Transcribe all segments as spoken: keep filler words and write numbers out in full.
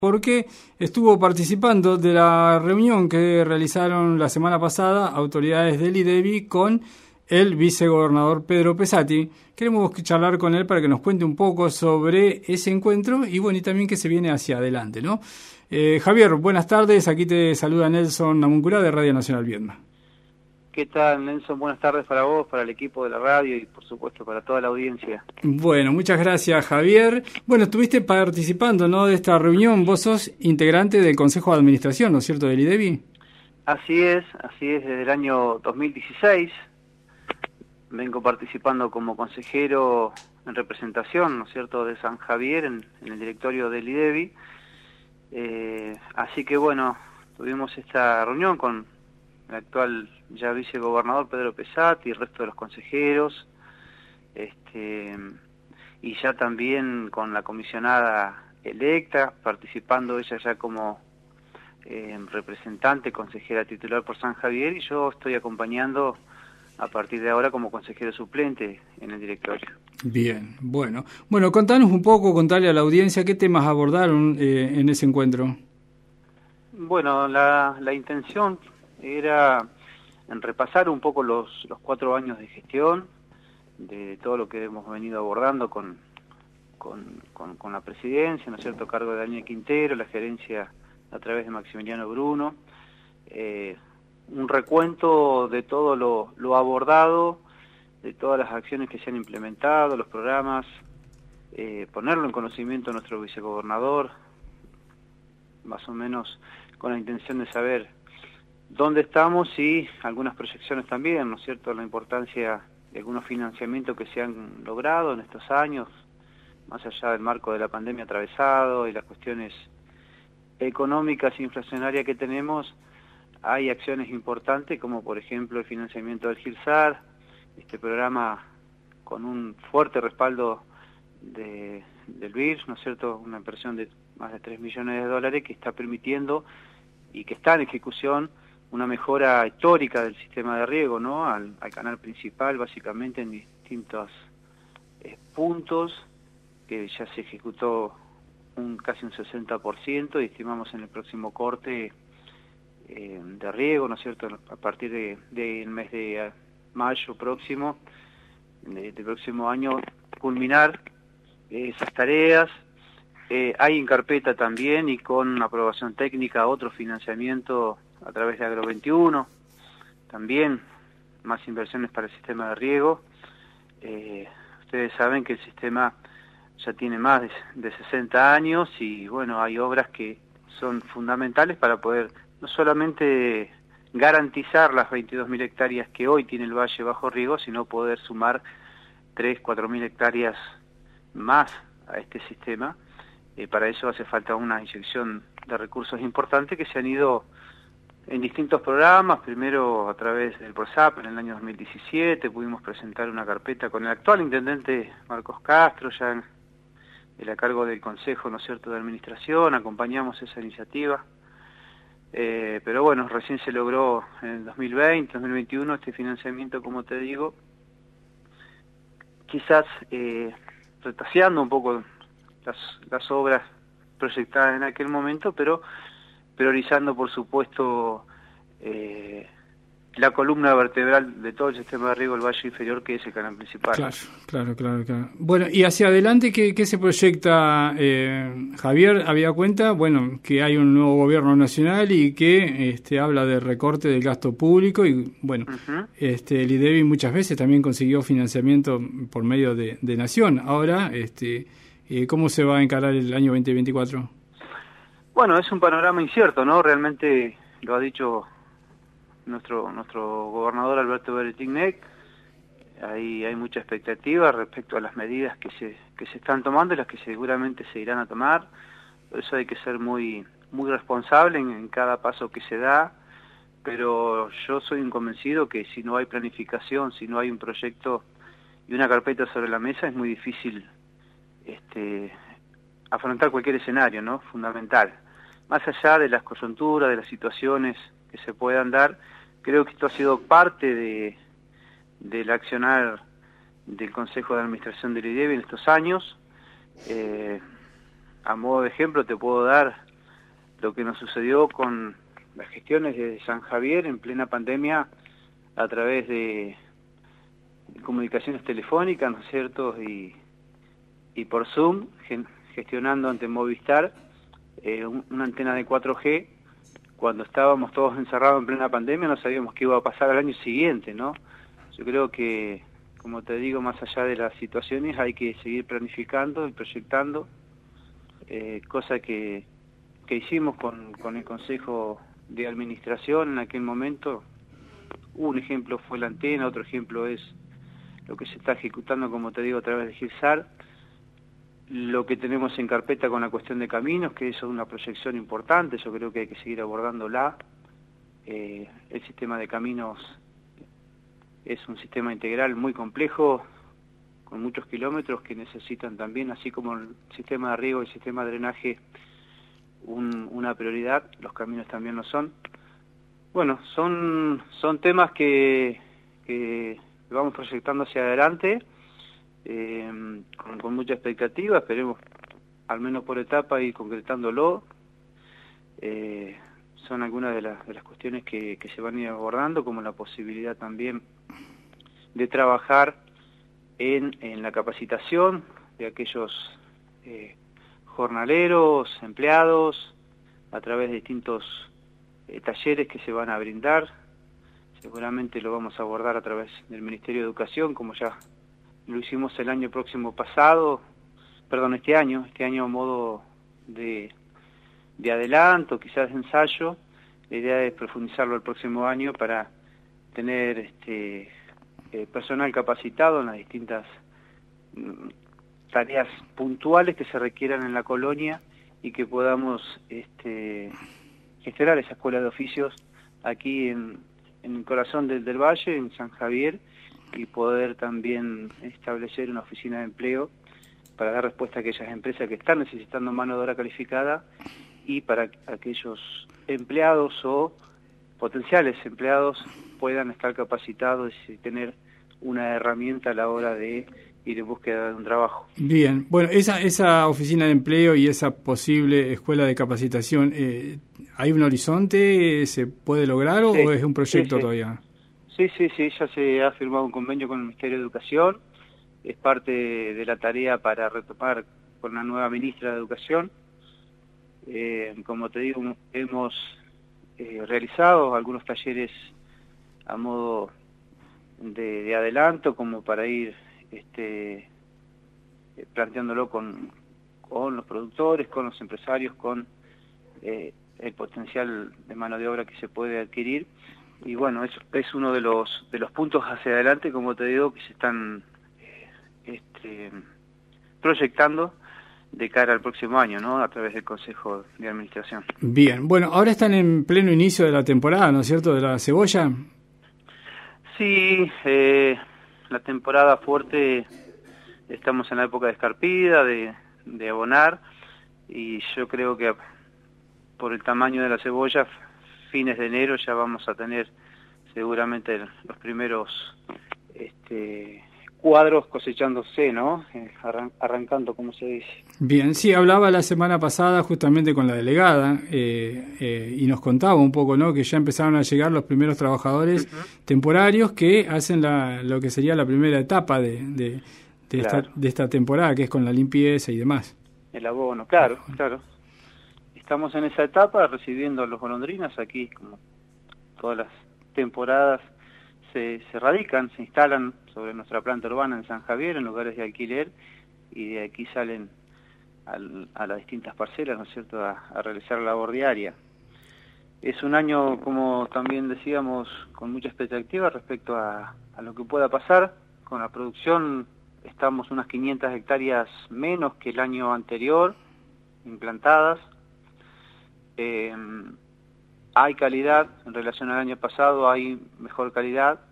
porque estuvo participando de la reunión que realizaron la semana pasada autoridades del IDEBI con el vicegobernador Pedro Pesati. Queremos charlar con él para que nos cuente un poco sobre ese encuentro y bueno, y también que se viene hacia adelante, ¿no? Eh, Javier, buenas tardes. Aquí te saluda Nelson Namuncurá de Radio Nacional Viedma. ¿Qué tal, Nelson? Buenas tardes para vos, para el equipo de la radio y, por supuesto, para toda la audiencia. Bueno, muchas gracias, Javier. Bueno, estuviste participando, ¿no?, de esta reunión. Vos sos integrante del Consejo de Administración, ¿no es cierto?, del IDEBI. Así es, así es, desde el año dos mil dieciséis. Vengo participando como consejero en representación, ¿no es cierto?, de San Javier, en, en el directorio del IDEBI. Eh, así que, bueno, tuvimos esta reunión con el actual ya vicegobernador Pedro Pesati y el resto de los consejeros, este, y ya también con la comisionada electa, participando ella ya como eh, representante, consejera titular por San Javier, y yo estoy acompañando a partir de ahora como consejero suplente en el directorio. Bien, bueno. Bueno, contanos un poco, contarle a la audiencia qué temas abordaron eh, en ese encuentro. Bueno, la, la intención era en repasar un poco los, los cuatro años de gestión, de todo lo que hemos venido abordando con, con, con, con la presidencia, ¿no es cierto?, a cargo de Daniel Quintero, la gerencia a través de Maximiliano Bruno, eh, un recuento de todo lo, lo abordado, de todas las acciones que se han implementado, los programas, eh, ponerlo en conocimiento a nuestro vicegobernador, más o menos con la intención de saber dónde estamos y algunas proyecciones también, ¿no es cierto?, la importancia de algunos financiamientos que se han logrado en estos años, más allá del marco de la pandemia atravesado y las cuestiones económicas e inflacionarias que tenemos. Hay acciones importantes como por ejemplo el financiamiento del GIRSAR, este programa con un fuerte respaldo de, del B I R, ¿no es cierto?, una inversión de más de tres millones de dólares que está permitiendo y que está en ejecución una mejora histórica del sistema de riego, ¿no?, al, al canal principal, básicamente en distintos eh, puntos, que ya se ejecutó un casi un sesenta por ciento y estimamos en el próximo corte eh, de riego, ¿no es cierto?, a partir del de, de mes de uh, mayo próximo, de, del próximo año, culminar eh, esas tareas. Eh, hay en carpeta también y con aprobación técnica otro financiamiento a través de Agro veintiuno, también más inversiones para el sistema de riego. Eh, ustedes saben que el sistema ya tiene más de, de sesenta años y bueno, hay obras que son fundamentales para poder no solamente garantizar las veintidós mil hectáreas que hoy tiene el valle bajo riego, sino poder sumar tres, cuatro mil hectáreas más a este sistema. Eh, para eso hace falta una inyección de recursos importantes que se han ido en distintos programas. Primero a través del PROSAP en el año dos mil diecisiete pudimos presentar una carpeta con el actual intendente Marcos Castro, ya en, en a cargo del Consejo, ¿no es cierto?, de Administración, acompañamos esa iniciativa. Eh, pero bueno, recién se logró en el dos mil veinte, dos mil veintiuno este financiamiento, como te digo, quizás eh, retaseando un poco las, las obras proyectadas en aquel momento, pero priorizando, por supuesto, eh, la columna vertebral de todo el sistema de riego del valle inferior, que es el canal principal. Claro, claro, claro, claro. Bueno, y hacia adelante, ¿qué, qué se proyecta, eh, Javier? Había cuenta, bueno, que hay un nuevo gobierno nacional y que este, habla de recorte del gasto público y, bueno, uh-huh. este, el IDEBI muchas veces también consiguió financiamiento por medio de, de Nación. Ahora, este, eh, ¿cómo se va a encarar el año veinte veinticuatro? Bueno, es un panorama incierto, ¿no? Realmente lo ha dicho nuestro nuestro gobernador Alberto Beretignac. Ahí hay mucha expectativa respecto a las medidas que se que se están tomando y las que seguramente se irán a tomar. Por eso hay que ser muy muy responsable en, en cada paso que se da, pero yo soy un convencido que si no hay planificación, si no hay un proyecto y una carpeta sobre la mesa, es muy difícil este afrontar cualquier escenario, ¿no? Fundamental. Más allá de las coyunturas, de las situaciones que se puedan dar, creo que esto ha sido parte de del accionar del Consejo de Administración del IDEBI en estos años. Eh, a modo de ejemplo te puedo dar lo que nos sucedió con las gestiones de San Javier en plena pandemia a través de comunicaciones telefónicas, ¿no es cierto?, y, y por Zoom, gestionando ante Movistar eh, un, una antena de cuatro G. Cuando estábamos todos encerrados en plena pandemia no sabíamos qué iba a pasar al año siguiente, ¿no? Yo creo que, como te digo, más allá de las situaciones hay que seguir planificando y proyectando, eh, cosa que, que hicimos con, con el Consejo de Administración en aquel momento. Un ejemplo fue la antena, otro ejemplo es lo que se está ejecutando, como te digo, a través de GIRSAR, lo que tenemos en carpeta con la cuestión de caminos, que eso es una proyección importante, yo creo que hay que seguir abordándola. Eh, el sistema de caminos es un sistema integral muy complejo, con muchos kilómetros que necesitan también, así como el sistema de riego y el sistema de drenaje, un, una prioridad, los caminos también lo son. Bueno, son, son temas que, que vamos proyectando hacia adelante, eh, con, con mucha expectativa, esperemos al menos por etapa ir concretándolo. Eh, son algunas de las, de las cuestiones que, que se van a ir abordando, como la posibilidad también de trabajar en, en la capacitación de aquellos eh, jornaleros, empleados, a través de distintos eh, talleres que se van a brindar. Seguramente lo vamos a abordar a través del Ministerio de Educación, como ya lo hicimos el año próximo pasado, perdón, este año, este año a modo de, de adelanto, quizás de ensayo. La idea es profundizarlo el próximo año para tener este eh, personal capacitado en las distintas mm, tareas puntuales que se requieran en la colonia y que podamos este, gestionar esa escuela de oficios aquí en, en el corazón del, del valle, en San Javier, y poder también establecer una oficina de empleo para dar respuesta a aquellas empresas que están necesitando mano de obra calificada y para aquellos empleados o potenciales empleados puedan estar capacitados y tener una herramienta a la hora de ir en búsqueda de un trabajo. Bien, bueno, esa esa oficina de empleo y esa posible escuela de capacitación, eh, ¿hay un horizonte? ¿Se puede lograr o, sí, o es un proyecto sí, sí. todavía? Sí, sí, sí, ya se ha firmado un convenio con el Ministerio de Educación, es parte de la tarea para retomar con la nueva ministra de Educación. Eh, como te digo, hemos eh, realizado algunos talleres a modo de, de adelanto, como para ir este, planteándolo con, con los productores, con los empresarios, con eh, el potencial de mano de obra que se puede adquirir. Y bueno, es, es uno de los de los puntos hacia adelante, como te digo, que se están eh, este, proyectando de cara al próximo año, ¿no?, a través del Consejo de Administración. Bien, bueno, ahora están en pleno inicio de la temporada, ¿no es cierto?, de la cebolla. Sí, eh, la temporada fuerte, estamos en la época de escarpida, de, de abonar, y yo creo que por el tamaño de la cebolla, fines de enero ya vamos a tener seguramente los primeros este, cuadros cosechándose, ¿no? Eh, arran arrancando, como se dice. Bien, sí, hablaba la semana pasada justamente con la delegada eh, eh, y nos contaba un poco, ¿no?, que ya empezaron a llegar los primeros trabajadores uh-huh. temporarios que hacen la, lo que sería la primera etapa de, de, de, claro. esta, de esta temporada, que es con la limpieza y demás. El abono, claro, uh-huh. claro. Estamos en esa etapa recibiendo a los golondrinas aquí, como todas las temporadas se, se radican, se instalan sobre nuestra planta urbana en San Javier, en lugares de alquiler, y de aquí salen al, a las distintas parcelas, ¿no es cierto?, a, a realizar la labor diaria. Es un año, como también decíamos, con mucha expectativa respecto a, a lo que pueda pasar. Con la producción estamos unas quinientas hectáreas menos que el año anterior, implantadas. Eh, hay calidad en relación al año pasado, hay mejor calidad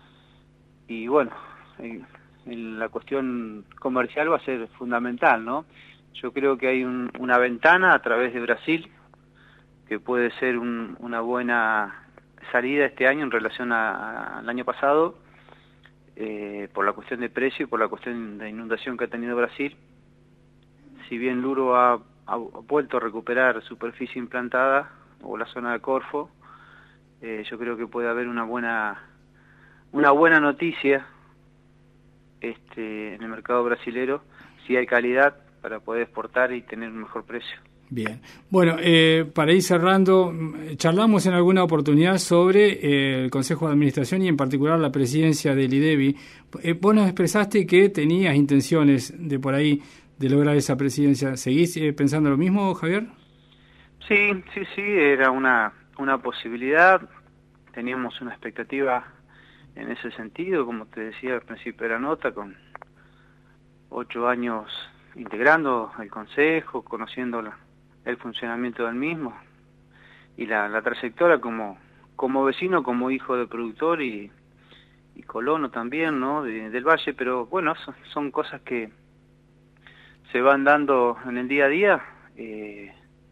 y bueno, en, en la cuestión comercial va a ser fundamental, ¿no? Yo creo que hay un, una ventana a través de Brasil que puede ser un, una buena salida este año en relación al año pasado, eh, por la cuestión de precio y por la cuestión de inundación que ha tenido Brasil. Si bien Luro ha ha vuelto a recuperar superficie implantada, o la zona de Corfo. Eh, yo creo que puede haber una buena una buena noticia este, en el mercado brasilero, si hay calidad para poder exportar y tener un mejor precio. Bien. Bueno, eh, para ir cerrando, charlamos en alguna oportunidad sobre eh, el Consejo de Administración y en particular la presidencia del IDEBI. Eh, vos nos expresaste que tenías intenciones de por ahí de lograr esa presidencia. ¿Seguís eh, pensando lo mismo, Javier? Sí, sí, sí, era una, una posibilidad. Teníamos una expectativa en ese sentido, como te decía al principio de la nota, con ocho años integrando el Consejo, conociendo la el funcionamiento del mismo y la, la trayectoria como como vecino, como hijo de productor y, y colono también, ¿no? De, del Valle, pero bueno, son, son cosas que se van dando en el día a día. Eh,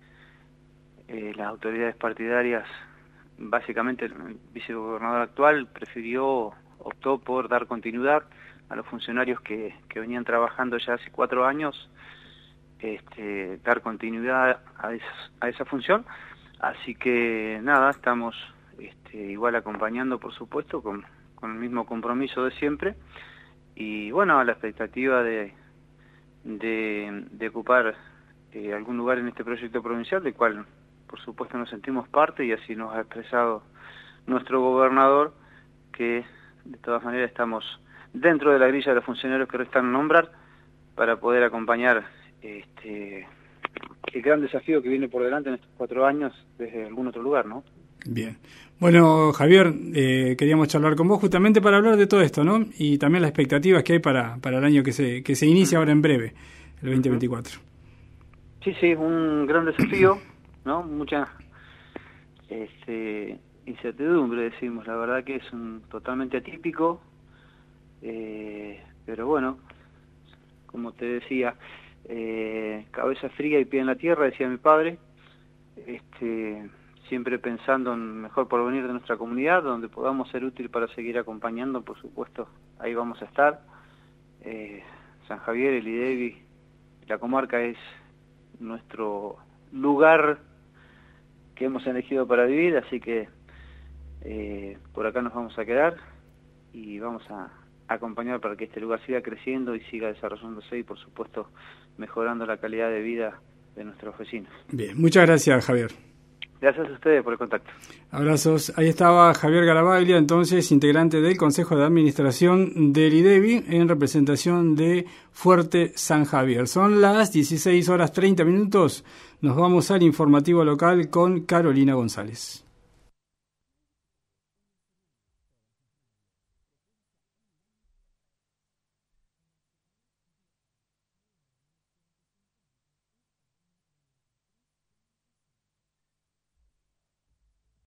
eh, las autoridades partidarias, básicamente el vicegobernador actual prefirió, optó por dar continuidad a los funcionarios que, que venían trabajando ya hace cuatro años, Este, dar continuidad a esa, a esa función, así que nada, estamos este, igual acompañando, por supuesto, con, con el mismo compromiso de siempre, y bueno, a la expectativa de, de, de ocupar eh, algún lugar en este proyecto provincial, del cual por supuesto nos sentimos parte, y así nos ha expresado nuestro gobernador, que de todas maneras estamos dentro de la grilla de los funcionarios que restan nombrar para poder acompañar Este, el gran desafío que viene por delante en estos cuatro años desde algún otro lugar, ¿no? Bien. Bueno, Javier, eh, queríamos charlar con vos justamente para hablar de todo esto, ¿no? Y también las expectativas que hay para, para el año que se que se inicia uh-huh. ahora en breve, el veinte veinticuatro. Sí, sí, un gran desafío, ¿no? Mucha este, incertidumbre, decimos. La verdad que es un totalmente atípico, eh, pero bueno, como te decía, Eh, cabeza fría y pie en la tierra, decía mi padre, este, siempre pensando en mejor porvenir de nuestra comunidad, donde podamos ser útil para seguir acompañando, por supuesto, ahí vamos a estar. eh, San Javier, el IDEBI, la comarca es nuestro lugar que hemos elegido para vivir, así que eh, por acá nos vamos a quedar y vamos a acompañar para que este lugar siga creciendo y siga desarrollándose y, por supuesto, mejorando la calidad de vida de nuestros vecinos. Bien, muchas gracias, Javier. Gracias a ustedes por el contacto. Abrazos. Ahí estaba Javier Garavaglia, entonces integrante del Consejo de Administración del IDEBI en representación de Fuerte San Javier. Son las dieciséis horas treinta minutos. Nos vamos al informativo local con Carolina González.